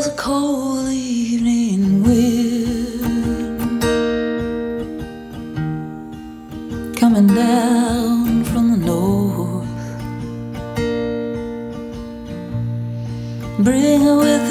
was a cold evening wind coming down from the north, bringing with